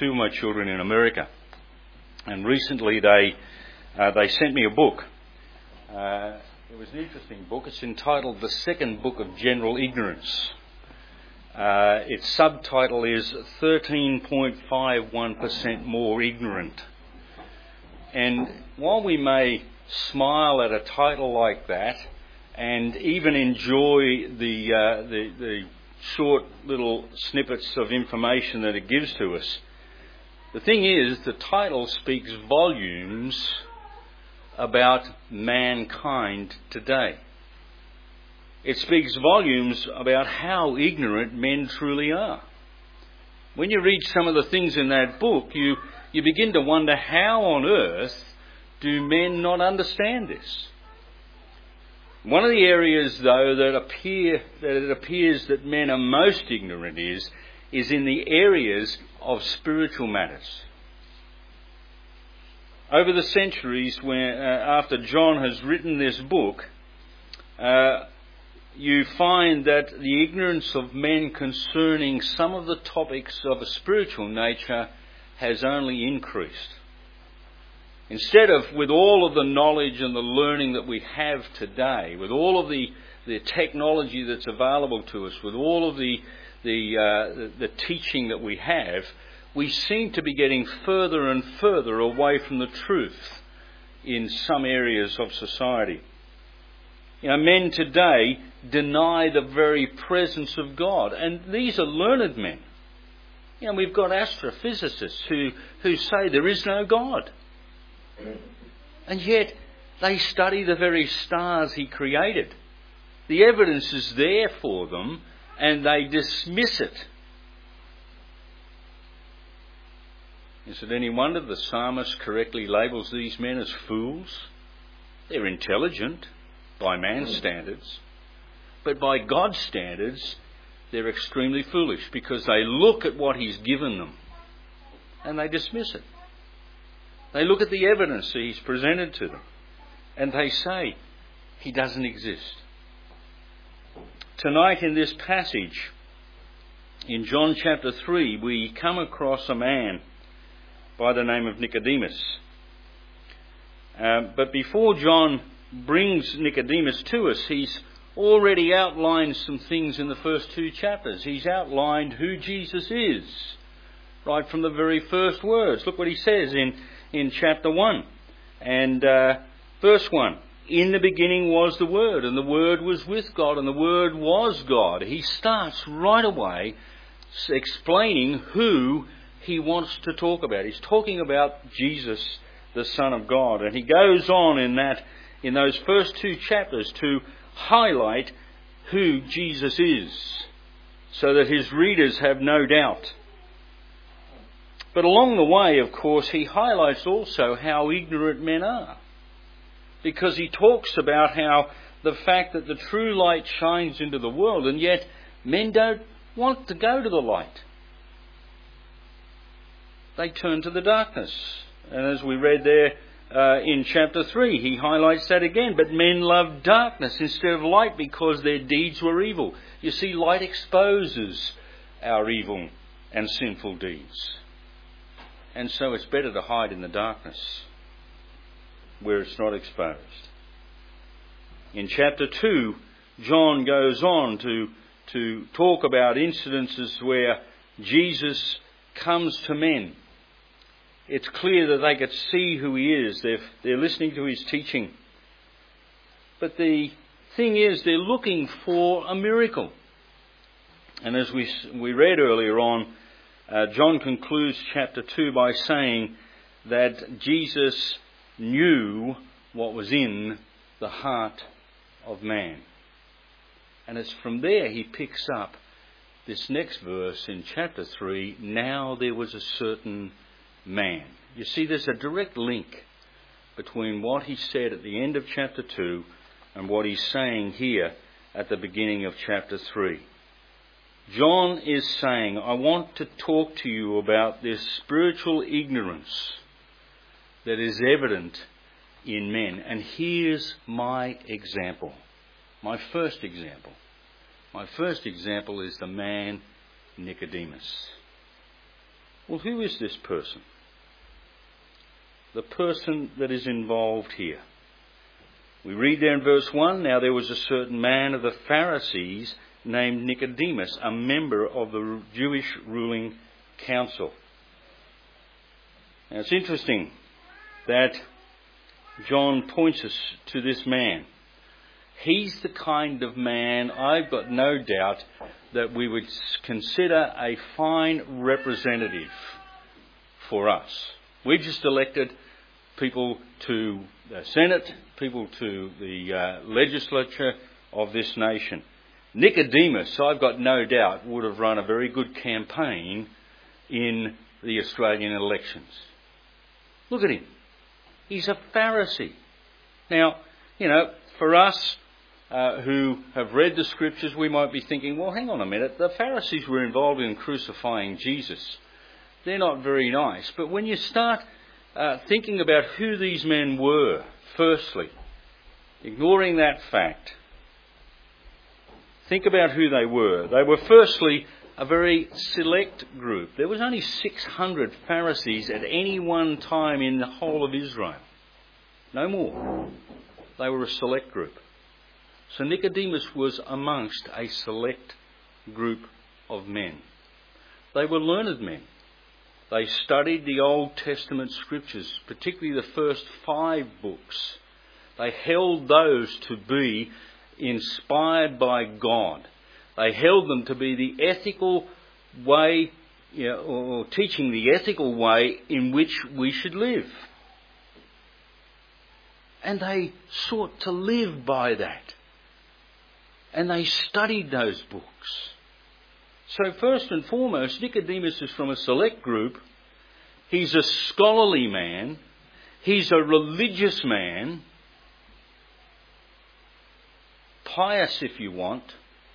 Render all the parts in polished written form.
two of my children in America, and recently they sent me a book. It was an interesting book. It's entitled The Second Book of General Ignorance. Its subtitle is 13.51% More Ignorant. And while we may smile at a title like that and even enjoy the short little snippets of information that it gives to us, the thing is, the title speaks volumes about mankind today. It speaks volumes about how ignorant men truly are. When you read some of the things in that book, you begin to wonder, how on earth do men not understand this? One of the areas, though, that it appears that men are most ignorant is in the areas of spiritual matters. Over the centuries, after John has written this book, you find that the ignorance of men concerning some of the topics of a spiritual nature has only increased. Instead of, with all of the knowledge and the learning that we have today, with all of the technology that's available to us, with all of the teaching that we have, we seem to be getting further and further away from the truth in some areas of society. Men today deny the very presence of God, and these are learned men. We've got astrophysicists who say there is no God. And yet they study the very stars he created. The evidence is there for them, and they dismiss it. Is it any wonder the psalmist correctly labels these men as fools? They're intelligent by man's standards, but by God's standards, they're extremely foolish, because they look at what he's given them and they dismiss it. They look at the evidence that he's presented to them and they say he doesn't exist. Tonight in this passage, in John chapter 3, we come across a man by the name of Nicodemus. But before John brings Nicodemus to us, he's already outlined some things in the first two chapters. He's outlined who Jesus is, right from the very first words. Look what he says in chapter 1 and verse 1. In the beginning was the Word, and the Word was with God, and the Word was God. He starts right away explaining who he wants to talk about. He's talking about Jesus, the Son of God. And he goes on in those first two chapters to highlight who Jesus is, so that his readers have no doubt. But along the way, of course, he highlights also how ignorant men are, because he talks about how the fact that the true light shines into the world, and yet men don't want to go to the light. They turn to the darkness. And as we read there in chapter 3, he highlights that again. But men love darkness instead of light because their deeds were evil. You see, light exposes our evil and sinful deeds. And so it's better to hide in the darkness where it's not exposed. In chapter 2, John goes on to talk about incidences where Jesus comes to men. It's clear that they could see who he is. They're listening to his teaching. But the thing is, they're looking for a miracle. And as we read earlier on, John concludes chapter 2 by saying that Jesus knew what was in the heart of man. And it's from there he picks up this next verse in chapter 3. Now there was a certain man. You see, there's a direct link between what he said at the end of chapter 2 and what he's saying here at the beginning of chapter 3. John is saying, I want to talk to you about this spiritual ignorance that is evident in men. And here's my example. My first example. My first example is the man Nicodemus. Well, who is this person? The person that is involved here. We read there in verse 1, now there was a certain man of the Pharisees named Nicodemus, a member of the Jewish ruling council. Now it's interesting that John points us to this man. He's the kind of man, I've got no doubt, that we would consider a fine representative for us. We've just elected people to the Senate, people to the legislature of this nation. Nicodemus, I've got no doubt, would have run a very good campaign in the Australian elections. Look at him. He's a Pharisee. Now, for us who have read the Scriptures, we might be thinking, well, hang on a minute, the Pharisees were involved in crucifying Jesus. They're not very nice. But when you start thinking about who these men were, firstly, ignoring that fact, think about who they were. They were firstly a very select group. There was only 600 Pharisees at any one time in the whole of Israel. No more. They were a select group. So Nicodemus was amongst a select group of men. They were learned men. They studied the Old Testament scriptures, particularly the first 5 books. They held those to be inspired by God. They held them to be the ethical way, or teaching the ethical way in which we should live. And they sought to live by that. And they studied those books. So first and foremost, Nicodemus is from a select group. He's a scholarly man. He's a religious man. Pious, if you want.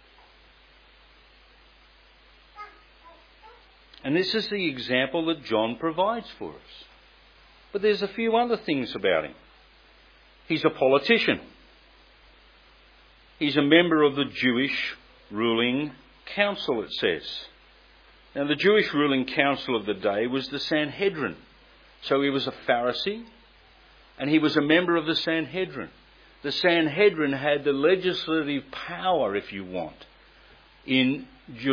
And this is the example that John provides for us. But there's a few other things about him. He's a politician. He's a member of the Jewish ruling council, it says. Now, the Jewish ruling council of the day was the Sanhedrin. So he was a Pharisee, and he was a member of the Sanhedrin. The Sanhedrin had the legislative power, if you want, in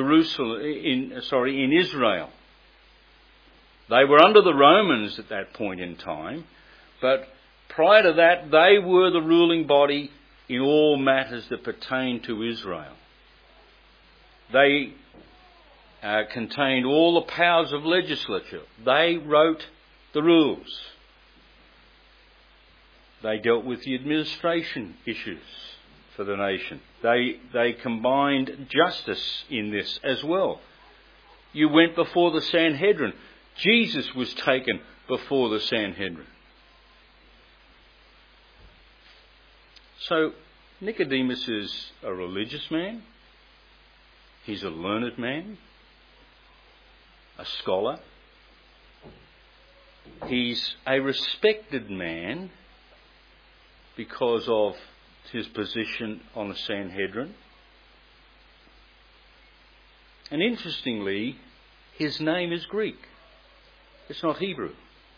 Israel. They were under the Romans at that point in time, but prior to that, they were the ruling body in all matters that pertain to Israel. They contained all the powers of legislature. They wrote the rules. They dealt with the administration issues for the nation. They combined justice in this as well. You went before the Sanhedrin. Jesus was taken before the Sanhedrin. So Nicodemus is a religious man. He's a learned man, a scholar. He's a respected man because of his position on the Sanhedrin. And interestingly, his name is Greek. It's not Hebrew.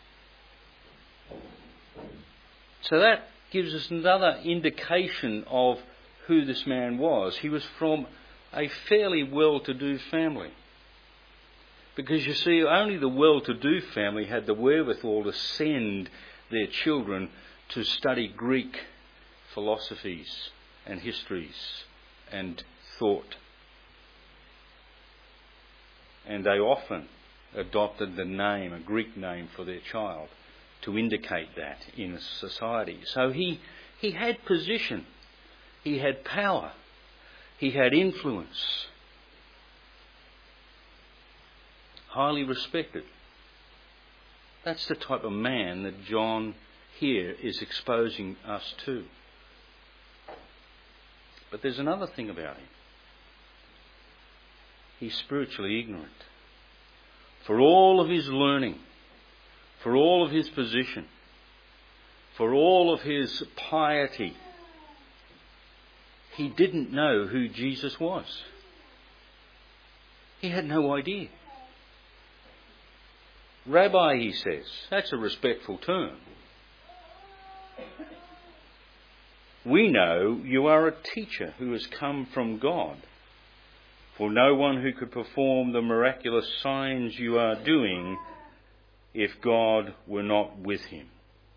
So that gives us another indication of who this man was. He was from a fairly well-to-do family. Because you see, only the well-to-do family had the wherewithal to send their children to study Greek philosophies and histories and thought. And they often adopted the name, a Greek name for their child, to indicate that in society. So he had position, he had power, he had influence, highly respected. That's the type of man that John here is exposing us to. But there's another thing about him. He's spiritually ignorant. For all of his learning, for all of his position, for all of his piety, he didn't know who Jesus was. He had no idea. Rabbi, he says. That's a respectful term. We know you are a teacher who has come from God. For no one who could perform the miraculous signs you are doing if God were not with him.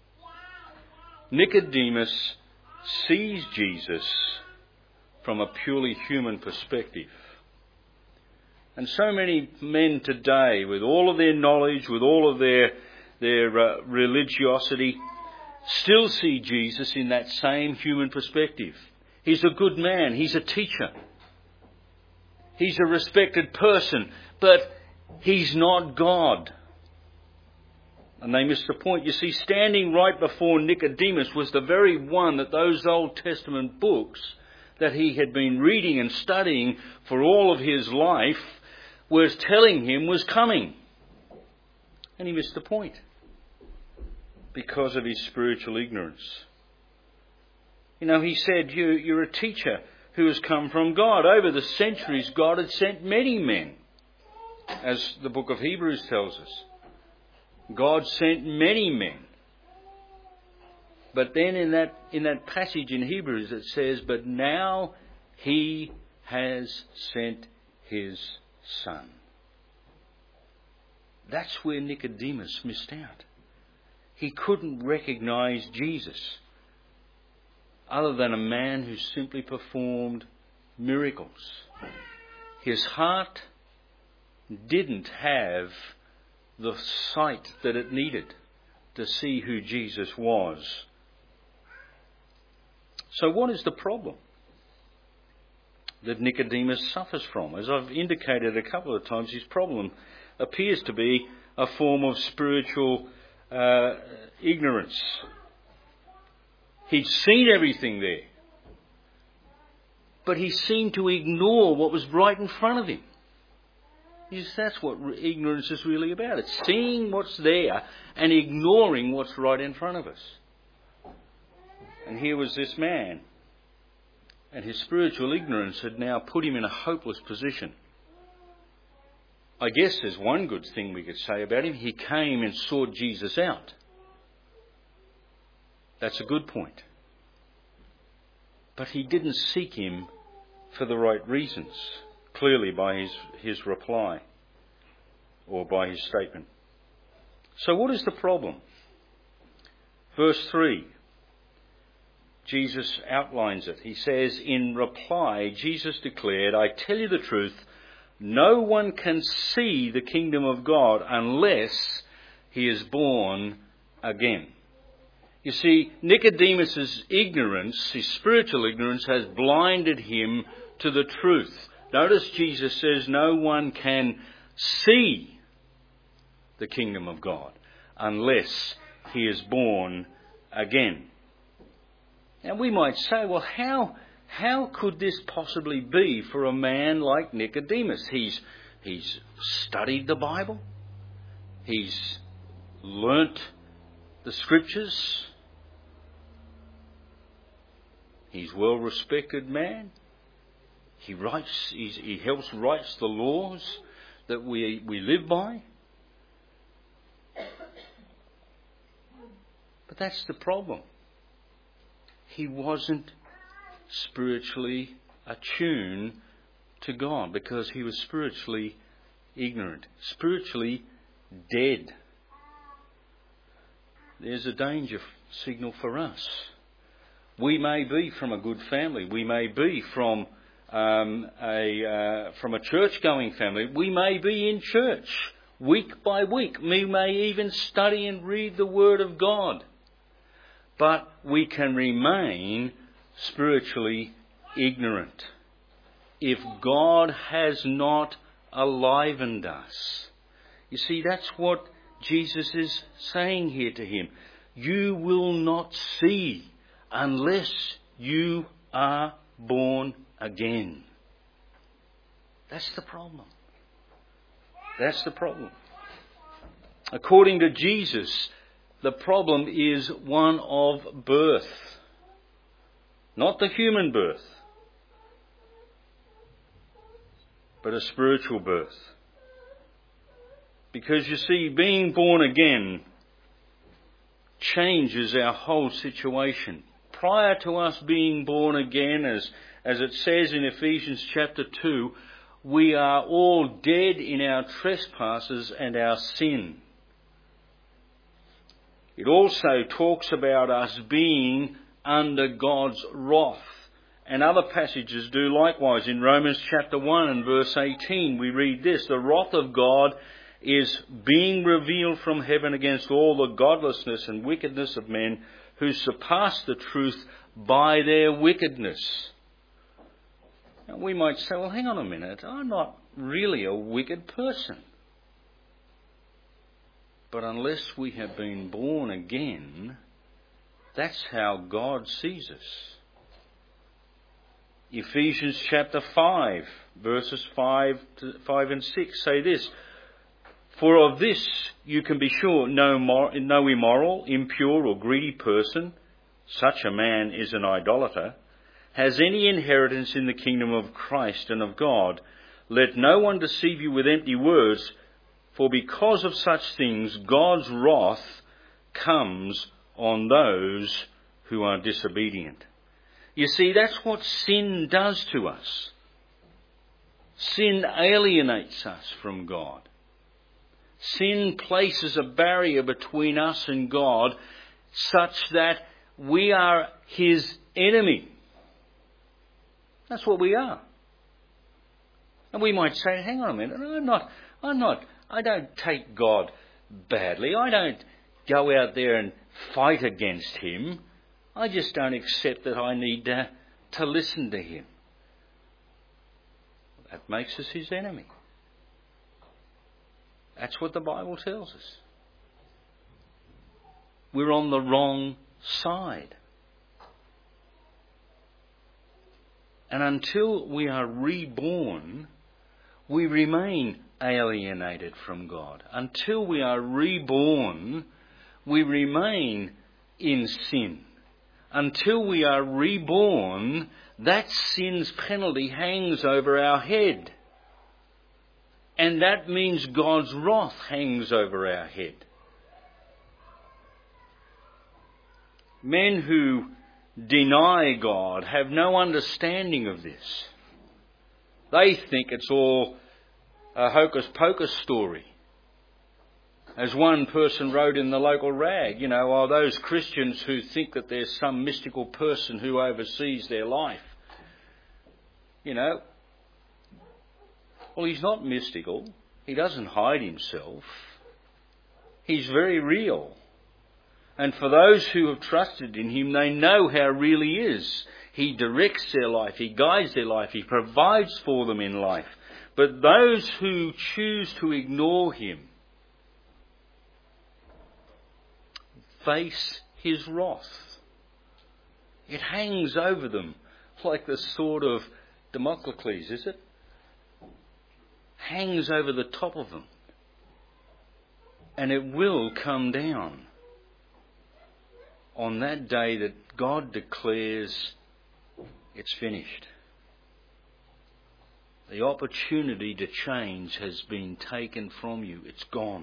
Nicodemus sees Jesus from a purely human perspective. And so many men today, with all of their knowledge, with all of their religiosity, still see Jesus in that same human perspective. He's a good man. He's a teacher. He's a respected person. But he's not God. And they missed the point. You see, standing right before Nicodemus was the very one that those Old Testament books that he had been reading and studying for all of his life was telling him was coming. And he missed the point because of his spiritual ignorance. You know, he said, you're a teacher who has come from God. Over the centuries, God had sent many men, as the book of Hebrews tells us. God sent many men. But then in that passage in Hebrews it says, but now he has sent his Son. That's where Nicodemus missed out. He couldn't recognize Jesus other than a man who simply performed miracles. His heart didn't have the sight that it needed to see who Jesus was. So what is the problem that Nicodemus suffers from? As I've indicated a couple of times, his problem appears to be a form of spiritual ignorance. He'd seen everything there, but he seemed to ignore what was right in front of him. Yes, that's what ignorance is really about. It's seeing what's there and ignoring what's right in front of us. And here was this man, and his spiritual ignorance had now put him in a hopeless position. I guess there's one good thing we could say about him. He came and sought Jesus out. That's a good point. But he didn't seek him for the right reasons, clearly by his reply or by his statement. So what is the problem? Verse 3, Jesus outlines it. He says, in reply, Jesus declared, I tell you the truth, no one can see the kingdom of God unless he is born again. You see, Nicodemus' ignorance, his spiritual ignorance, has blinded him to the truth. Notice Jesus says no one can see the kingdom of God unless he is born again. And we might say, well, how could this possibly be for a man like Nicodemus? He's studied the Bible. He's learnt the Scriptures. He's a well-respected man. He helps write the laws that we live by. But that's the problem. He wasn't spiritually attuned to God because he was spiritually ignorant, spiritually dead. There's a danger signal for us. We may be from a good family. We may be from a church-going family. We may be in church week by week. We may even study and read the Word of God. But we can remain spiritually ignorant if God has not enlivened us. You see, that's what Jesus is saying here to him. You will not see unless you are born again. That's the problem. That's the problem. According to Jesus, the problem is one of birth. Not the human birth, but a spiritual birth. Because you see, being born again changes our whole situation. Prior to us being born again, as it says in Ephesians chapter 2, we are all dead in our trespasses and our sin. It also talks about us being under God's wrath. And other passages do likewise. In Romans chapter 1 and verse 18 we read this: the wrath of God is being revealed from heaven against all the godlessness and wickedness of men who surpass the truth by their wickedness. Now we might say, well, hang on a minute, I'm not really a wicked person. But unless we have been born again, that's how God sees us. Ephesians chapter 5, verses 5 and 6 say this: for of this you can be sure, no immoral, impure or greedy person, such a man is an idolater, has any inheritance in the kingdom of Christ and of God. Let no one deceive you with empty words, for because of such things God's wrath comes on those who are disobedient. You see, that's what sin does to us. Sin alienates us from God. Sin places a barrier between us and God such that we are His enemy. That's what we are. And we might say, hang on a minute, I don't take God badly. I don't go out there and fight against Him. I just don't accept that I need to listen to Him. That makes us His enemy. That's what the Bible tells us. We're on the wrong side. And until we are reborn, we remain alienated from God. Until we are reborn, we remain in sin. Until we are reborn, that sin's penalty hangs over our head. And that means God's wrath hangs over our head. Men who deny God have no understanding of this. They think it's all a hocus-pocus story. As one person wrote in the local rag, those Christians who think that there's some mystical person who oversees their life. Well, he's not mystical. He doesn't hide himself. He's very real. And for those who have trusted in Him, they know how real He is. He directs their life. He guides their life. He provides for them in life. But those who choose to ignore Him face His wrath. It hangs over them like the sword of Damocles, is it? Hangs over the top of them. And it will come down on that day that God declares it's finished. The opportunity to change has been taken from you. It's gone.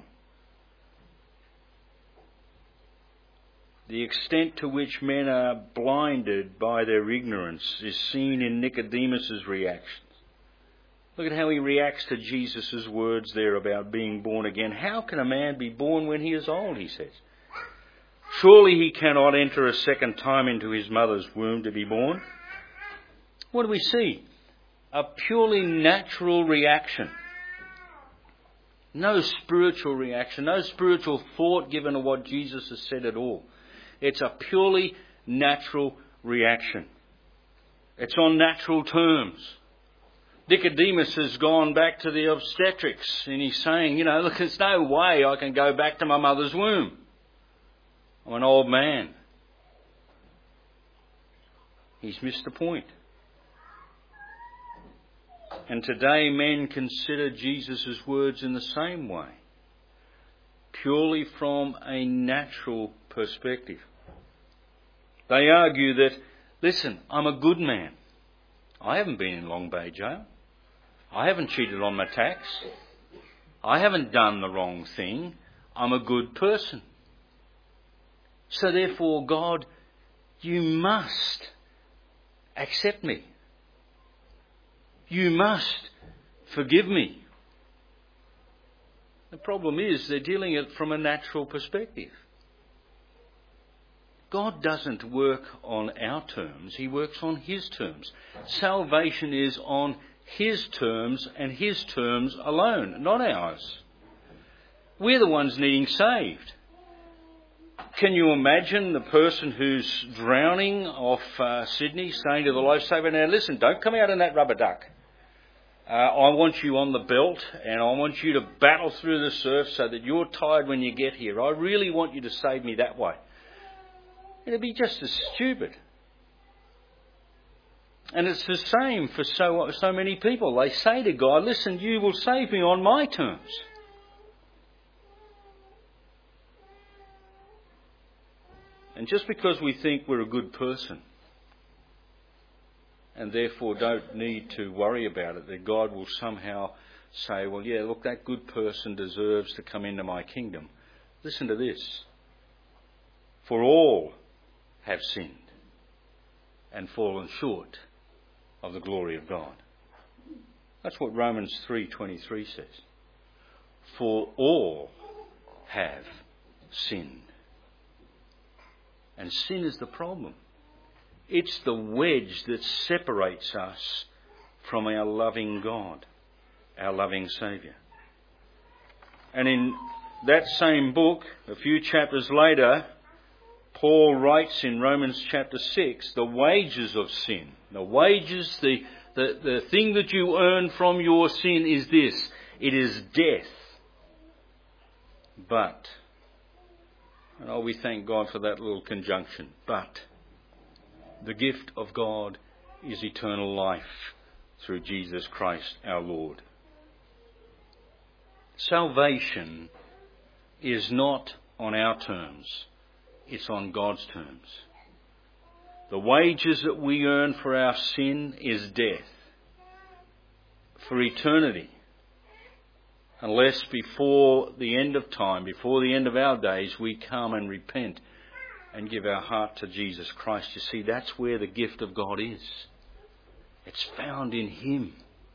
The extent to which men are blinded by their ignorance is seen in Nicodemus' reactions. Look at how he reacts to Jesus' words there about being born again. How can a man be born when he is old, he says. Surely he cannot enter a second time into his mother's womb to be born. What do we see? A purely natural reaction. No spiritual reaction, no spiritual thought given to what Jesus has said at all. It's a purely natural reaction. It's on natural terms. Nicodemus has gone back to the obstetrics and he's saying, look, there's no way I can go back to my mother's womb. I'm an old man. He's missed the point. And today men consider Jesus' words in the same way, purely from a natural perspective. They argue that, listen, I'm a good man. I haven't been in Long Bay Jail. I haven't cheated on my tax. I haven't done the wrong thing. I'm a good person. So therefore, God, you must accept me. You must forgive me. The problem is they're dealing it from a natural perspective. God doesn't work on our terms. He works on His terms. Salvation is on His terms and His terms alone, not ours. We're the ones needing saved. Can you imagine the person who's drowning off Sydney saying to the lifesaver, now listen, don't come out in that rubber duck. I want you on the belt and I want you to battle through the surf so that you're tired when you get here. I really want you to save me that way. It'd be just as stupid. And it's the same for so many people. They say to God, listen, you will save me on my terms. And just because we think we're a good person and therefore don't need to worry about it, that God will somehow say, well, yeah, look, that good person deserves to come into my kingdom. Listen to this. For all have sinned and fallen short of the glory of God. That's what Romans 3:23 says. For all have sinned. And sin is the problem. It's the wedge that separates us from our loving God, our loving Saviour. And in that same book, a few chapters later, Paul writes in Romans chapter 6, the wages of sin. The wages, the thing that you earn from your sin is this. It is death. But, and we thank God for that little conjunction, but the gift of God is eternal life through Jesus Christ our Lord. Salvation is not on our terms. It's on God's terms. The wages that we earn for our sin is death. For eternity. Unless before the end of time, before the end of our days, we come and repent and give our heart to Jesus Christ. You see, that's where the gift of God is. It's found in Him.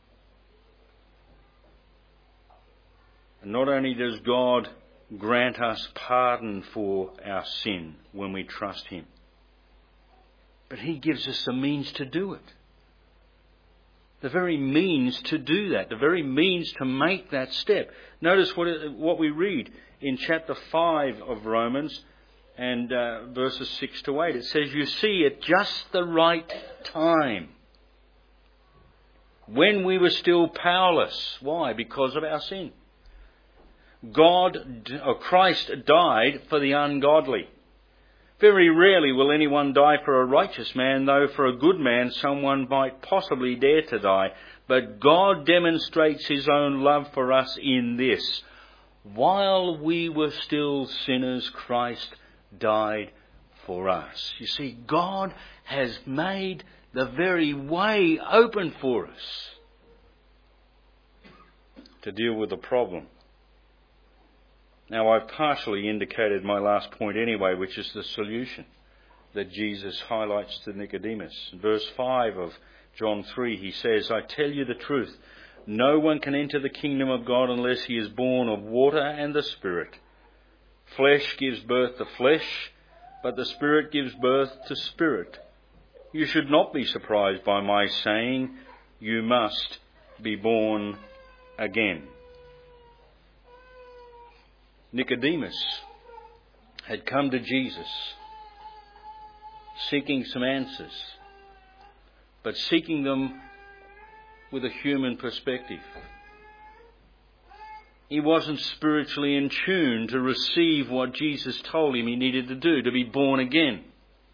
And not only does God grant us pardon for our sin when we trust Him, but He gives us the means to do it. The very means to do that, the very means to make that step. Notice what we read in chapter 5 of Romans and verses 6 to 8. It says, you see, at just the right time, when we were still powerless. Why? Because of our sin. Christ died for the ungodly. Very rarely will anyone die for a righteous man, though for a good man someone might possibly dare to die. But God demonstrates His own love for us in this. While we were still sinners, Christ died for us. You see, God has made the very way open for us to deal with the problem. Now, I've partially indicated my last point anyway, which is the solution that Jesus highlights to Nicodemus. In verse 5 of John 3, He says, I tell you the truth, no one can enter the kingdom of God unless he is born of water and the Spirit. Flesh gives birth to flesh, but the Spirit gives birth to spirit. You should not be surprised by my saying, you must be born again. Nicodemus had come to Jesus seeking some answers, but seeking them with a human perspective. He wasn't spiritually in tune to receive what Jesus told him he needed to do, to be born again.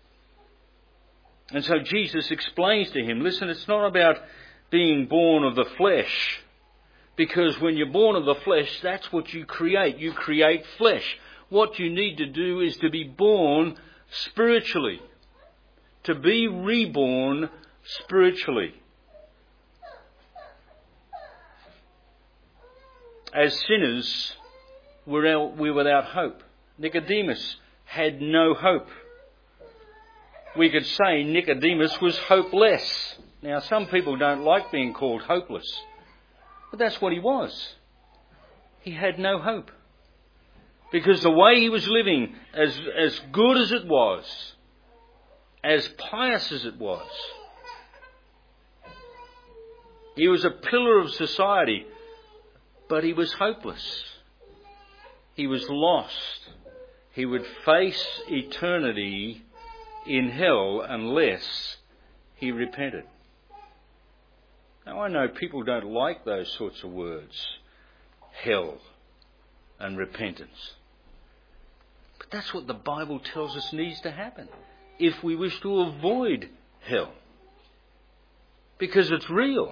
And so Jesus explains to him, listen, it's not about being born of the flesh. Because when you're born of the flesh, that's what you create. You create flesh. What you need to do is to be born spiritually. To be reborn spiritually. As sinners, we're without hope. Nicodemus had no hope. We could say Nicodemus was hopeless. Now, some people don't like being called hopeless, but that's what he was. He had no hope. Because the way he was living, as good as it was, as pious as it was, he was a pillar of society, but he was hopeless. He was lost. He would face eternity in hell unless he repented. Now, I know people don't like those sorts of words, hell and repentance. But that's what the Bible tells us needs to happen if we wish to avoid hell. Because it's real.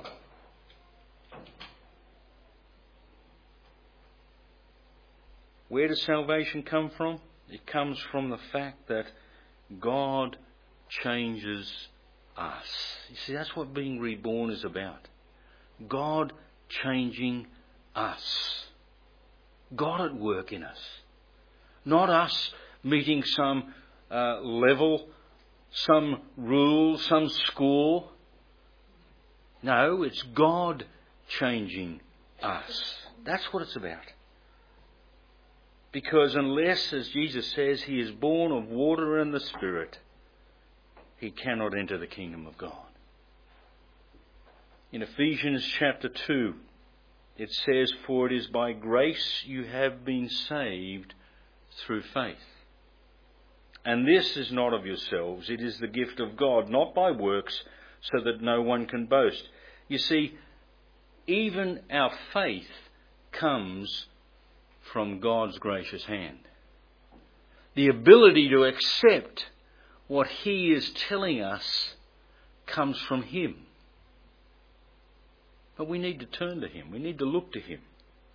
Where does salvation come from? It comes from the fact that God changes us. You see, that's what being reborn is about. God changing us. God at work in us. Not us meeting some level, some rule, some score. No, it's God changing us. That's what it's about. Because unless, as Jesus says, he is born of water and the Spirit, he cannot enter the kingdom of God. In Ephesians chapter 2, it says, "For it is by grace you have been saved through faith. And this is not of yourselves, it is the gift of God, not by works, so that no one can boast." You see, even our faith comes from God's gracious hand. The ability to accept what he is telling us comes from him. But we need to turn to him. We need to look to him.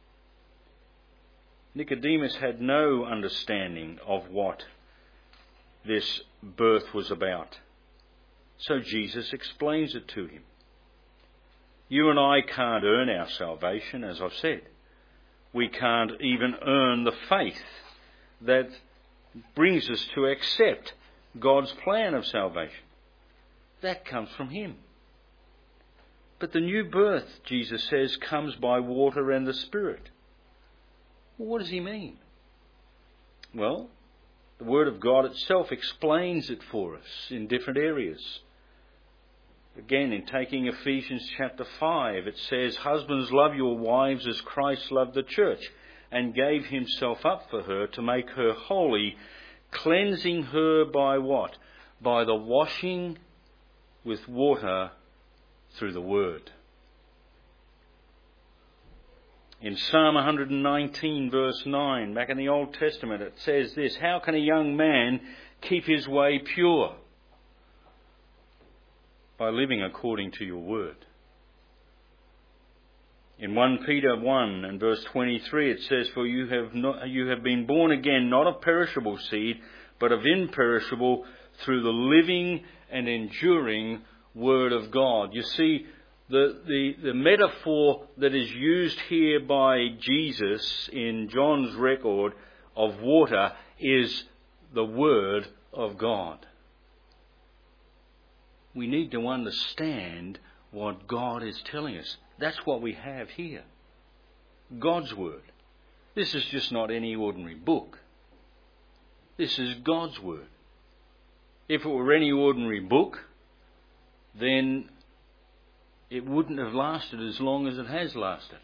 Nicodemus had no understanding of what this birth was about. So Jesus explains it to him. You and I can't earn our salvation, as I've said. We can't even earn the faith that brings us to accept God's plan of salvation. That comes from him. But the new birth, Jesus says, comes by water and the Spirit. Well, what does he mean? Well, the Word of God itself explains it for us in different areas. Again, in taking Ephesians chapter 5, it says, "Husbands, love your wives as Christ loved the church and gave himself up for her to make her holy, cleansing her by what? By the washing with water through the word." In Psalm 119 verse 9, back in the Old Testament, it says this, "How can a young man keep his way pure?" By living according to your word. In 1 Peter 1 and verse 23 it says, "For you have been born again, not of perishable seed, but of imperishable, through the living and enduring word of God." You see, the metaphor that is used here by Jesus in John's record of water is the word of God. We need to understand what God is telling us. That's what we have here. God's word. This is just not any ordinary book. This is God's word. If it were any ordinary book, then it wouldn't have lasted as long as it has lasted.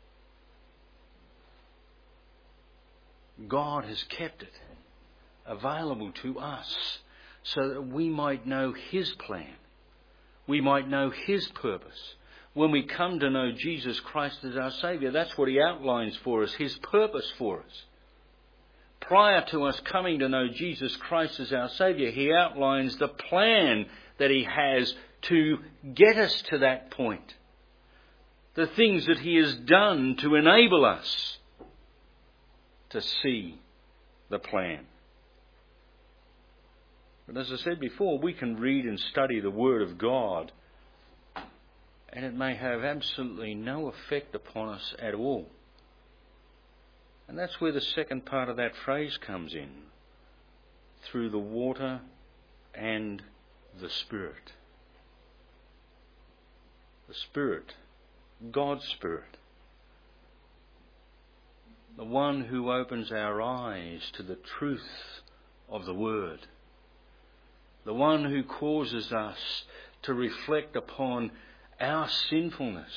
God has kept it available to us so that we might know his plan. We might know his purpose. When we come to know Jesus Christ as our Saviour, that's what he outlines for us, his purpose for us. Prior to us coming to know Jesus Christ as our Saviour, he outlines the plan that he has to get us to that point. The things that he has done to enable us to see the plan. But as I said before, we can read and study the Word of God, and it may have absolutely no effect upon us at all. And that's where the second part of that phrase comes in. Through the water and the Spirit. The Spirit, God's Spirit. The one who opens our eyes to the truth of the Word. The one who causes us to reflect upon our sinfulness.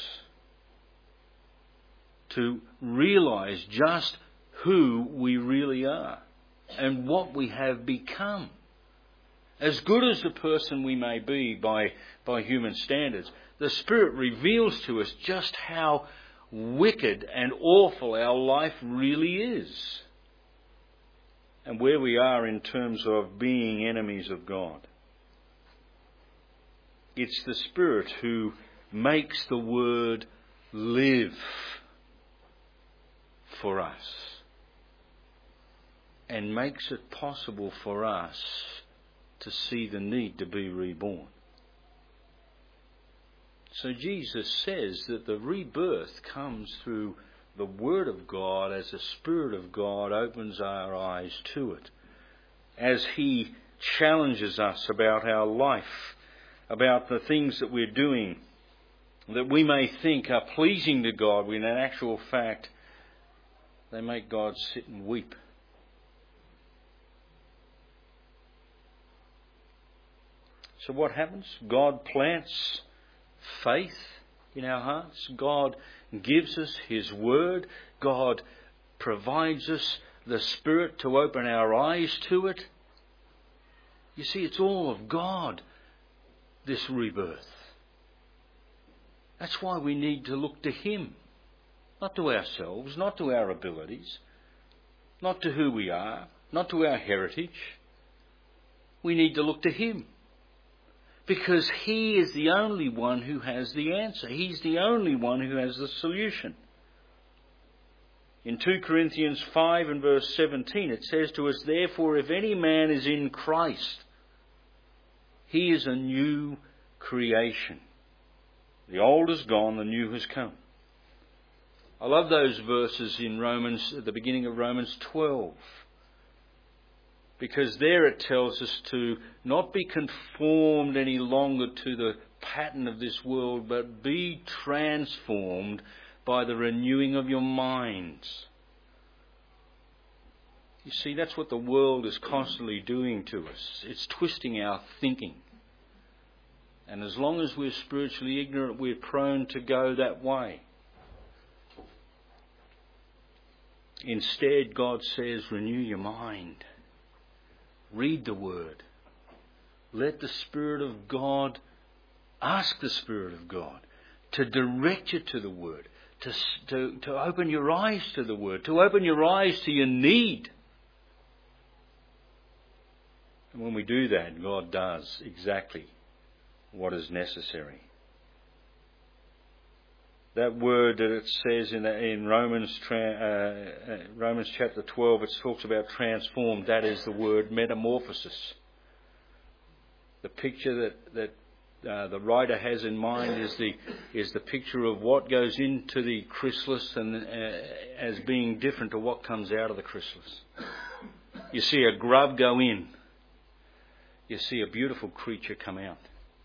To realise just who we really are and what we have become. As good as the person we may be by human standards, the Spirit reveals to us just how wicked and awful our life really is. And where we are in terms of being enemies of God. It's the Spirit who makes the Word live for us. And makes it possible for us to see the need to be reborn. So Jesus says that the rebirth comes through the Word of God as the Spirit of God opens our eyes to it. As He challenges us about our life, about the things that we're doing, that we may think are pleasing to God, when in actual fact they make God sit and weep. So what happens? God plants faith in our hearts. God gives us His Word. God provides us the Spirit to open our eyes to it. You see, it's all of God, this rebirth. That's why we need to look to Him. Not to ourselves, not to our abilities, not to who we are, not to our heritage. We need to look to Him. Because He is the only one who has the answer. He's the only one who has the solution. In 2 Corinthians 5 and verse 17 it says to us, "Therefore if any man is in Christ, he is a new creation. The old is gone, the new has come." I love those verses in Romans, at the beginning of Romans 12. Because there it tells us to not be conformed any longer to the pattern of this world, but be transformed by the renewing of your minds. You see, that's what the world is constantly doing to us. It's twisting our thinking. And as long as we're spiritually ignorant, we're prone to go that way. Instead, God says, renew your mind. Read the Word. Let the Spirit of God, ask the Spirit of God to direct you to the Word, to open your eyes to the Word, to open your eyes to your need. And when we do that, God does exactly what is necessary. That word that it says in Romans chapter 12, it talks about transformed. That is the word metamorphosis. The picture that the writer has in mind is the picture of what goes into the chrysalis and as being different to what comes out of the chrysalis. You see a grub go in. You see a beautiful creature come out.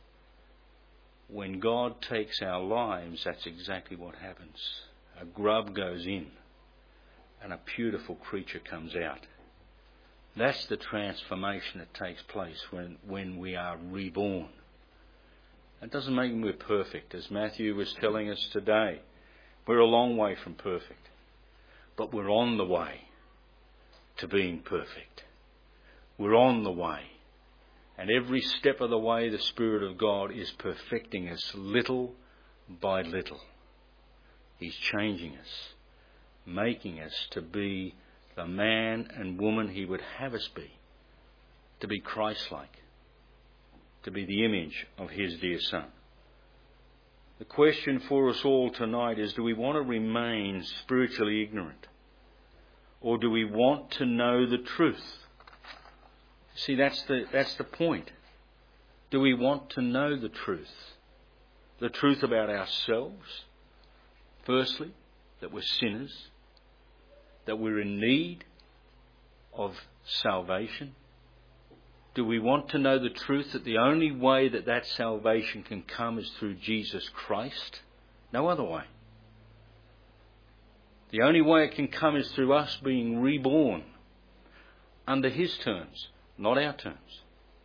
When God takes our lives, that's exactly what happens. A grub goes in and a beautiful creature comes out. That's the transformation that takes place when we are reborn. It doesn't mean we're perfect. As Matthew was telling us today, we're a long way from perfect. But we're on the way to being perfect. We're on the way. And every step of the way, the Spirit of God is perfecting us little by little. He's changing us, making us to be the man and woman He would have us be, to be Christ-like, to be the image of His dear Son. The question for us all tonight is, do we want to remain spiritually ignorant? Or do we want to know the truth? See, that's the point. Do we want to know the truth? The truth about ourselves, firstly, that we're sinners. that we're in need of salvation? Do we want to know the truth that the only way that that salvation can come is through Jesus Christ? No other way. The only way it can come is through us being reborn under His terms, not our terms.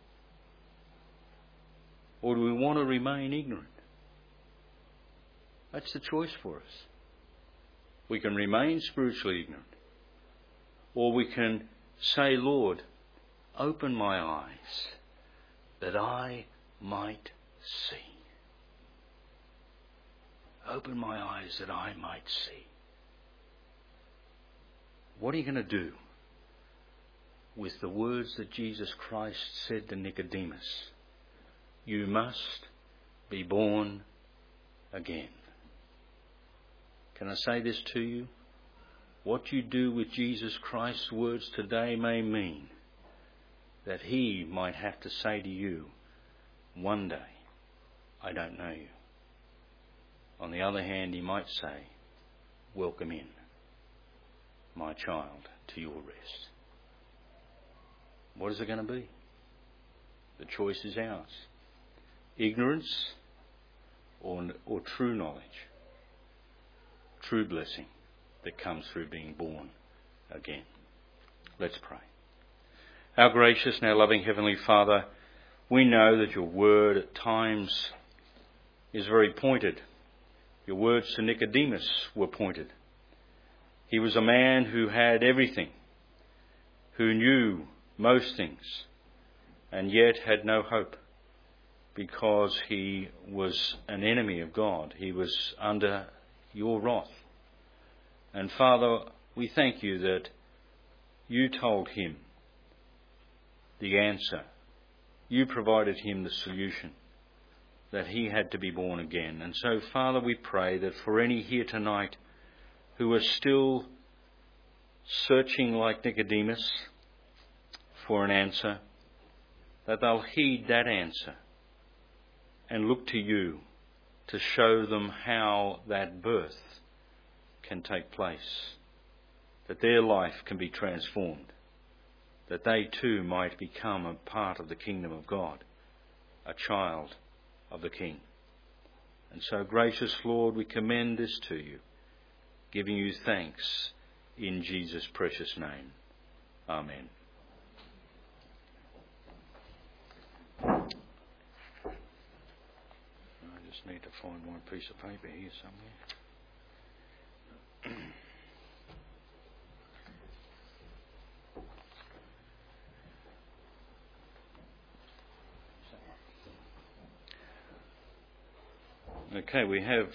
Or do we want to remain ignorant? That's the choice for us. We can remain spiritually ignorant. Or we can say, Lord, open my eyes that I might see. Open my eyes that I might see. What are you going to do with the words that Jesus Christ said to Nicodemus? You must be born again. Can I say this to you? What you do with Jesus Christ's words today may mean that He might have to say to you one day, I don't know you. On the other hand, He might say, welcome in, my child, to your rest. What is it going to be? The choice is ours. Ignorance or true knowledge, true blessing that comes through being born again. Let's pray. Our gracious and our loving Heavenly Father, we know that your word at times is very pointed. Your words to Nicodemus were pointed. He was a man who had everything, who knew most things, and yet had no hope because he was an enemy of God. He was under your wrath. And Father, we thank you that you told him the answer. You provided him the solution, that he had to be born again. And so, Father, we pray that for any here tonight who are still searching like Nicodemus for an answer, that they'll heed that answer and look to you to show them how that birth can take place, that their life can be transformed, that they too might become a part of the kingdom of God, a child of the King. And so, gracious Lord, we commend this to you, giving you thanks in Jesus' precious name. Amen. I just need to find one piece of paper here somewhere. Okay, we have